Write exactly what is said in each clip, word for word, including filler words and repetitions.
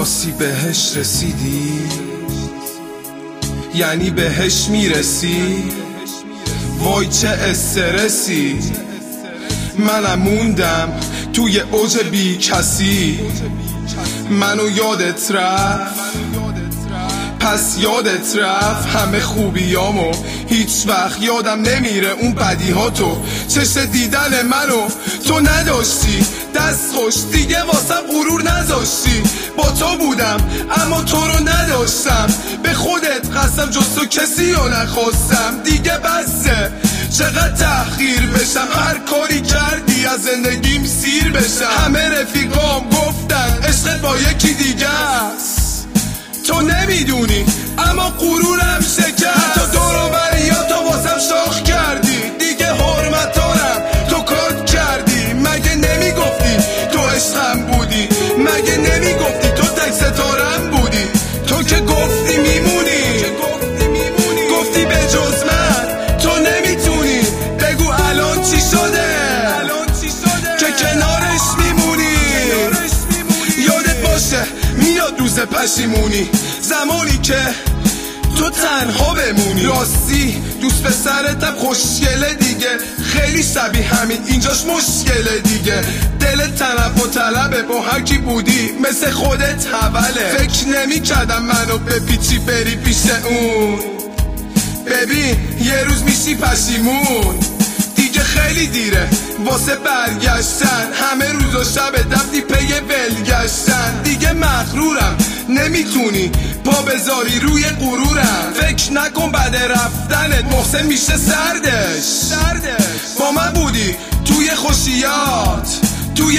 راستی بهش رسیدی؟ یعنی بهش میرسی؟ وای چه استرسی، منم موندم توی اوج بی کسی. منو یادت رفت پس یادت رفت همه خوبیامو، هیچ وقت یادم نمیره اون بدیهاتو. چشم دیدن منو تو نداشتی، دست خوش دیگه واسم غرور نذاشتی. با تو بودم اما تو رو نداشتم، به خودت قسم جز تو کسی رو نخواستم. دیگه بسه چقدر تحقیر بشم، هر کاری کردی از زندگیم سیر بشم. همه رفیقام گفتن عشقت با یکی دیگه است، تو نمیدونی اما غرورم شکست. حتی دور و بریاتو واسم شاخ کردی، دیگه حرمت دارم تو کات کردی. مگه نمیگفتی تو عشقم بودی؟ مگه نمیگفتی تو تک ستارم بودی؟ تو که گفتی میمونی، گفتی به جز من تو نمیتونی. بگو الان چی شده که کنارش میمونی؟ یادت باشه میاد روز پشیمونی، زمانی که تو تنها بمونی. راستی دوست پسرتم خوشگله دیگه، خیلی شبیه همین اینجاش مشکله دیگه. دل طرف و طلبه با هر کی بودی مثل خودت حوله. فکر نمی کردم منو بپیچی بری پیش اون، ببین یه روز میشی پشیمون. دیگه خیلی دیره واسه برگشتن، همه روز و شب دفتی پی ولگشتن. دیگه مغرورم نمیتونی پا بذاری روی غرورم. فکر نکن بعد رفتنت محسن میشه سردش. با من بودی توی خوشیات توی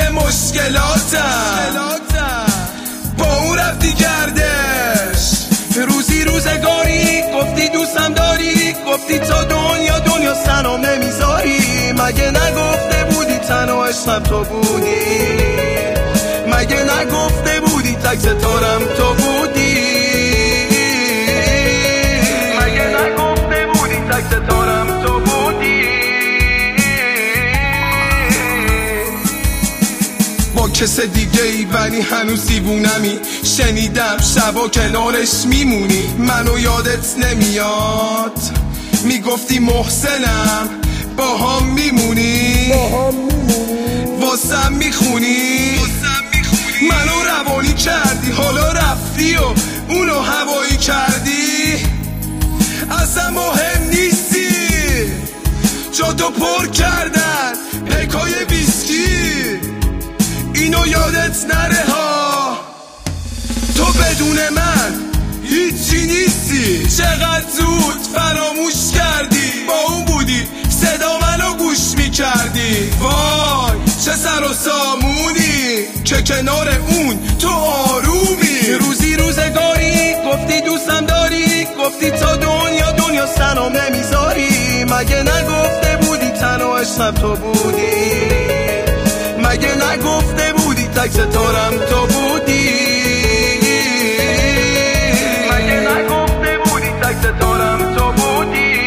مشکلاتم، با اون رفتی گردش. روزی روزگاری گفتی دوستم داری، گفتی تا دنیا دنیا سنم نمیذاری. مگه نگفته بودی تنها عشقم تو بودی؟ مگه نگفته بودی تک ستارم تو بودی؟ مگه نگفته بودی تک ستارم تو بودی؟ با کس دیگه ای ولی هنوز دیوونمی، شنیدم شبا کنارش میمونی. منو یادت نمیاد میگفتی محسنم با هم میمونی، واسم میخونی. منو روانی کردی حالا رفتی و اونو هوایی کردی. اصلا مهم نیستی، جا تو پر کردن پکای ویسکی. اینو یادت نره ها، تو بدون من هیچی نیستی. چقدر زود فراموش کردی، با اون بودی صدا منو گوش میکردی. وای چه سر و سامونی که کنار اون تو آرومی. روزی روزگاری گفتی دوستم داری، گفتی تا دنیا دنیا سنم نمیذاری. مگه نگفته بودی تنها عشقم تو بودی؟ مگه نگفته بودی تک ستارم تو بودی؟ مگه نگفته بودی تک ستارم تو بودی؟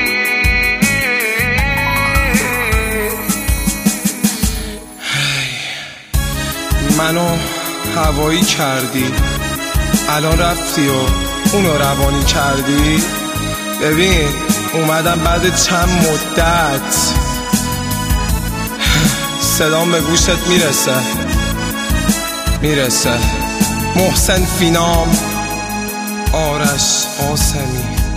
منو هوایی کردی، الان رفتی و اونو روانی کردی. ببین اومدم بعد چند مدت، صدام به گوشت میرسه میرسه محسن فینام، آرش قاسمی.